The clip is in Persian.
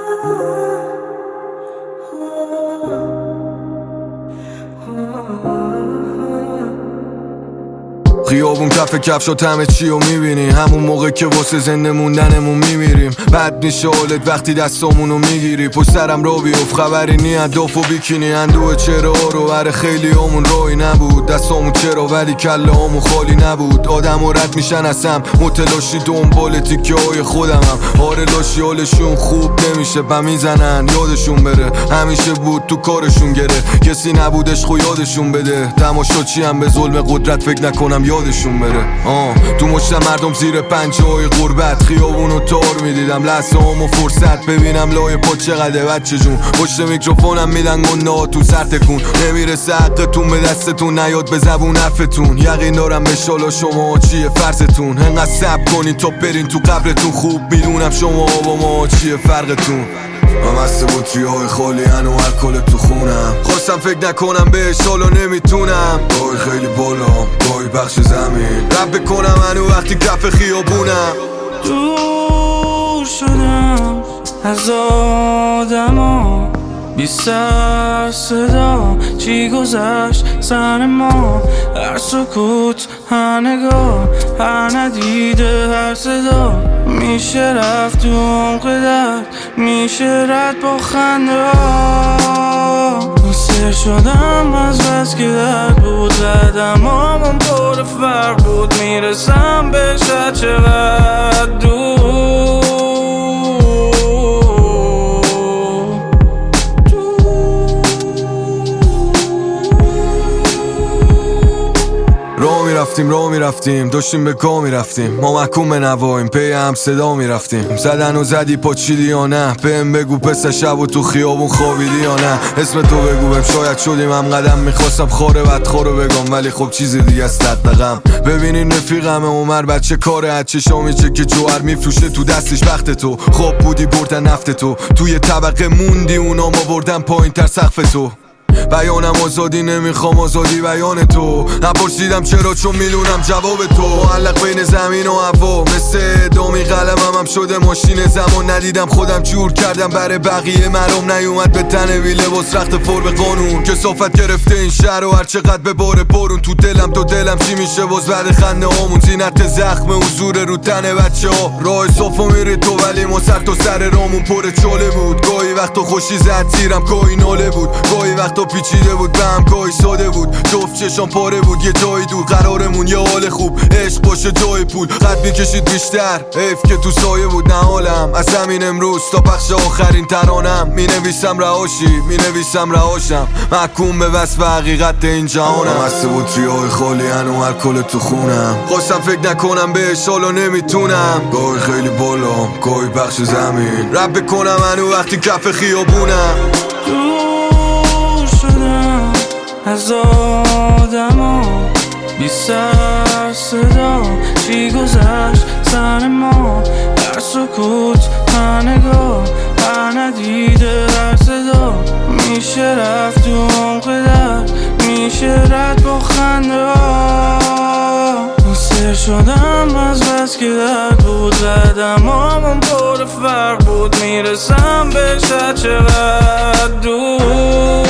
خیابون کف کفش و همه چی رو میبینی، همون موقع که واسه زنده موندنمون میمیریم. بد میشه حالت وقتی دستامونو میگیری، پشت سرم رو بیفت خبری نی انداف و بیکینی. اندوه چهره ها رو بر خیلی همون روی نبود، دستامون چرا ولی کله همون خالی نبود. آدم و رد میشن از هم متلاشی دنبال تیکه های خودمم. آره لاشی حالشون خوب نمیشه و میزنن یادشون بره، همیشه بود تو کارشون گره، کسی نبودش خو یادشون بده. تماشاچی هم به ظلم قدرت فکر نکنم یادشون بره. تو مشت مردم زیر پنجه های غربت، خیابونو تار میدیدم لحظه همو فرصت ببینم لای پا چقدر بچه جون. پشت میکروفونم میدن گنده ها تو سر تکون، نمیرسه حقتون به دستتون نیاد به زبون حرفتون. یقین دارم به شالا شما چیه فرضتون، انقدر صبر کنین تا برین تو قبرتون. خوب میدونم شما با ما چیه فرقتون. من مست بطری های خالی هنو الکل تو خونم، خواستم فکر نکنم بهش حالا نمیتونم. گاهی خیلی بالا گاهی بخش زمین، رب بکنم هنو وقتی کف خیابونم. دور شدم از آدما، بی سر صدا چی گذشت سن ما. هر سکوت هر نگاه هر ندیده هر صدا، میشه رفت تو عمق درد، میشه رد با خنده ها. سر شدم از بس که درد بود، قدم همون پر فرق بود، میرسم بهش چقدر دور. راه میرفتیم داشتیم به گاه میرفتیم، ما محکوم به نواییم پی هم صدا میرفتیم. زدن و زدی پاچیدی یا نه، بهم بگو پس شب و تو خیابون خوابیدی یا نه. اسم تو بگو بهم شاید شدیم هم قدم، میخواستم خاره بدخوارو بگم ولی خب چیز دیگه است دقدقم. ببینین رفیقم عمر بچه کاره هچه شامیچه که جوهر میفروشه تو دستش وقت تو. خواب بودی بردن نفت تو، توی طبقه موندی اونا ما بردن پایین تر سقف تو. بیانم آزادی نمیخوام آزادی بیان تو، نپرسیدم چرا چون میدونم جواب تو. معلق بین زمین و هوا مثل دامی قلمم هم شده ماشین زمان. ندیدم خودم جور کردم برای بقیه مرام، نیومد به تنه بی لباس رخت فور به قانون. کثافت گرفته این شهر و هر چقدر به بار بارون تو دلم تو دلم چی میشه باز بعد خنده هامون. زینت زخم حضور رو تن بچه ها، راه صافا میره تو ولی ما سر تا سر رامون پر چاله بود. گاهی وقتا خوشی زد زیرم گاهی ناله بود، گاهی وقتا پیچیده بود به هم گاهی ساده بود. جفت چشام پاره بود یه جایی دور، قرارمون یه حال خوب عشق باشه جای پول. قد میکشید بیشتر حیف که تو سایه بود نه حالم. از همین امروز تا پخش آخرین ترانم مینویسم رهاشی مینویسم رهاشم، محکوم به وصف حقیقت این جهانم. مست بطری های خالی هنو الکل تو خونم، خواستم فکر نکنم بهش حالا نمیتونم. گاهی خیلی بالا گاهی بخش زمین، رب بکنم هنو وقتی کف خیابونم. از آدما بی سر صدا چی گذشت سن ما. هر سکوت هر نگاه هر ندیده هر صدا، میشه رفت تو عمق درد، میشه رد با خنده ها. سر شدم از بس که درد بود، قدم همون پر فرق بود، میرسم بهش چقدر دور.